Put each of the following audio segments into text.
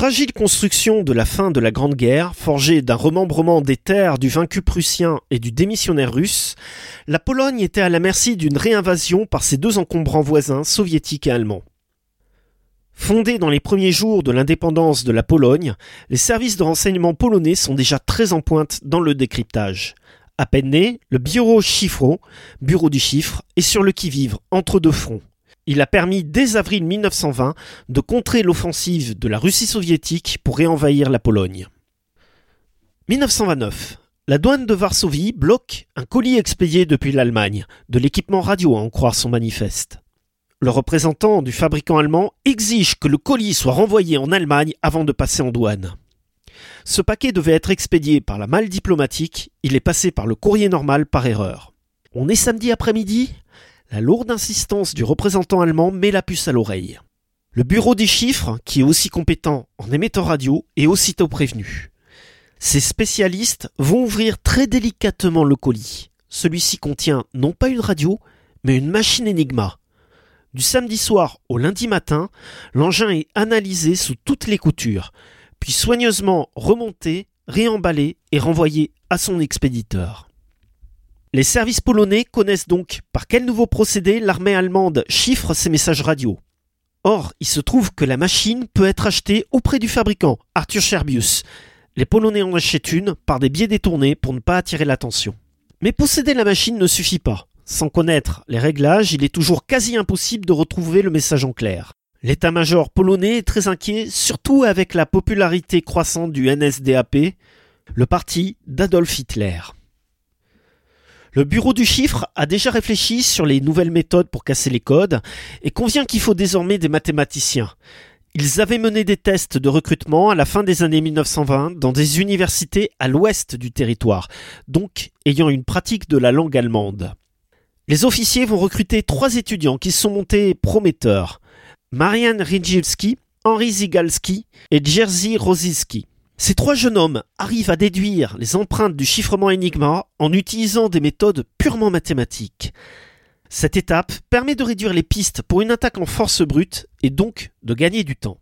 fragile construction de la fin de la Grande Guerre, forgée d'un remembrement des terres du vaincu prussien et du démissionnaire russe, la Pologne était à la merci d'une réinvasion par ses deux encombrants voisins soviétiques et allemands. Fondés dans les premiers jours de l'indépendance de la Pologne, les services de renseignement polonais sont déjà très en pointe dans le décryptage. À peine né, le Biuro Szyfro, bureau du chiffre, est sur le qui-vive entre deux fronts. Il a permis dès avril 1920 de contrer l'offensive de la Russie soviétique pour réenvahir la Pologne. 1929. La douane de Varsovie bloque un colis expédié depuis l'Allemagne, de l'équipement radio à en croire son manifeste. Le représentant du fabricant allemand exige que le colis soit renvoyé en Allemagne avant de passer en douane. Ce paquet devait être expédié par la malle diplomatique, il est passé par le courrier normal par erreur. On est samedi après-midi ? La lourde insistance du représentant allemand met la puce à l'oreille. Le bureau des chiffres, qui est aussi compétent en émetteur radio, est aussitôt prévenu. Ces spécialistes vont ouvrir très délicatement le colis. Celui-ci contient non pas une radio, mais une machine Enigma. Du samedi soir au lundi matin, l'engin est analysé sous toutes les coutures, puis soigneusement remonté, réemballé et renvoyé à son expéditeur. Les services polonais connaissent donc par quel nouveau procédé l'armée allemande chiffre ses messages radio. Or, il se trouve que la machine peut être achetée auprès du fabricant, Arthur Scherbius. Les Polonais en achètent une par des biais détournés pour ne pas attirer l'attention. Mais posséder la machine ne suffit pas. Sans connaître les réglages, il est toujours quasi impossible de retrouver le message en clair. L'état-major polonais est très inquiet, surtout avec la popularité croissante du NSDAP, le parti d'Adolf Hitler. Le bureau du chiffre a déjà réfléchi sur les nouvelles méthodes pour casser les codes et convient qu'il faut désormais des mathématiciens. Ils avaient mené des tests de recrutement à la fin des années 1920 dans des universités à l'ouest du territoire, donc ayant une pratique de la langue allemande. Les officiers vont recruter 3 étudiants qui sont montés prometteurs. Marian Rijewski, Henri Zygalski et Jerzy Rosinski. Ces 3 jeunes hommes arrivent à déduire les empreintes du chiffrement Enigma en utilisant des méthodes purement mathématiques. Cette étape permet de réduire les pistes pour une attaque en force brute et donc de gagner du temps.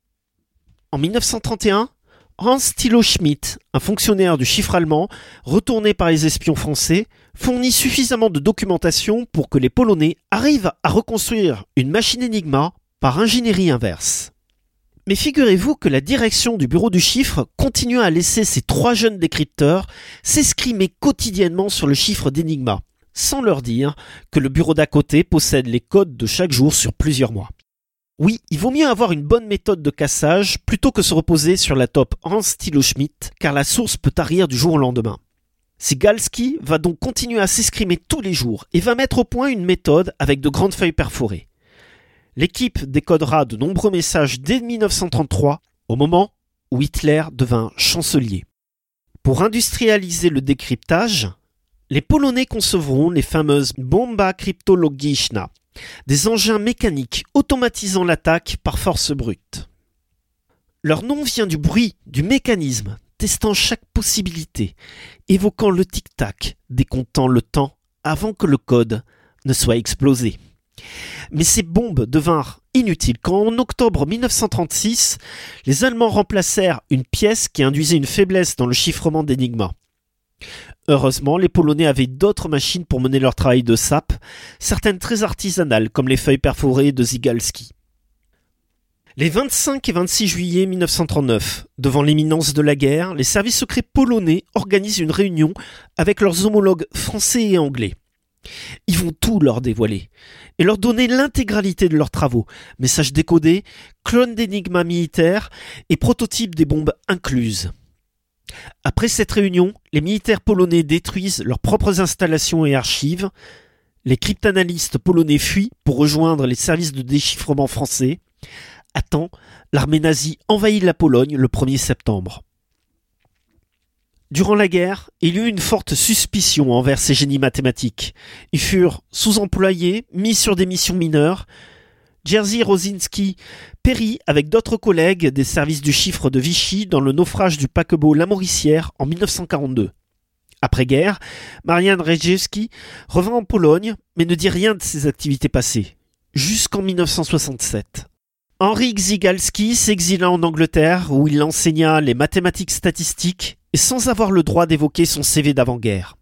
En 1931, Hans Thilo Schmidt, un fonctionnaire du chiffre allemand, retourné par les espions français, fournit suffisamment de documentation pour que les Polonais arrivent à reconstruire une machine Enigma par ingénierie inverse. Mais figurez-vous que la direction du bureau du chiffre continue à laisser ces 3 jeunes décrypteurs s'escrimer quotidiennement sur le chiffre d'Enigma, sans leur dire que le bureau d'à côté possède les codes de chaque jour sur plusieurs mois. Oui, il vaut mieux avoir une bonne méthode de cassage plutôt que se reposer sur la top Hans Thilo Schmidt, car la source peut tarir du jour au lendemain. Zygalski va donc continuer à s'escrimer tous les jours et va mettre au point une méthode avec de grandes feuilles perforées. L'équipe décodera de nombreux messages dès 1933, au moment où Hitler devint chancelier. Pour industrialiser le décryptage, les Polonais concevront les fameuses Bomba Kryptologiczna, des engins mécaniques automatisant l'attaque par force brute. Leur nom vient du bruit du mécanisme, testant chaque possibilité, évoquant le tic-tac, décomptant le temps avant que le code ne soit explosé. Mais ces bombes devinrent inutiles quand en octobre 1936, les Allemands remplacèrent une pièce qui induisait une faiblesse dans le chiffrement d'Enigma. Heureusement, les Polonais avaient d'autres machines pour mener leur travail de sape, certaines très artisanales comme les feuilles perforées de Zygalski. Les 25 et 26 juillet 1939, devant l'imminence de la guerre, les services secrets polonais organisent une réunion avec leurs homologues français et anglais. Ils vont tout leur dévoiler et leur donner l'intégralité de leurs travaux, messages décodés, clones d'énigmas militaires et prototypes des bombes incluses. Après cette réunion, les militaires polonais détruisent leurs propres installations et archives, les cryptanalystes polonais fuient pour rejoindre les services de déchiffrement français. À temps, l'armée nazie envahit la Pologne le 1er septembre. Durant la guerre, il y eut une forte suspicion envers ces génies mathématiques. Ils furent sous-employés, mis sur des missions mineures. Jerzy Rosinski périt avec d'autres collègues des services du chiffre de Vichy dans le naufrage du paquebot La Mauricière en 1942. Après-guerre, Marian Rijewski revint en Pologne, mais ne dit rien de ses activités passées, jusqu'en 1967. Henri Zygalski s'exila en Angleterre où il enseigna les mathématiques statistiques et sans avoir le droit d'évoquer son CV d'avant-guerre.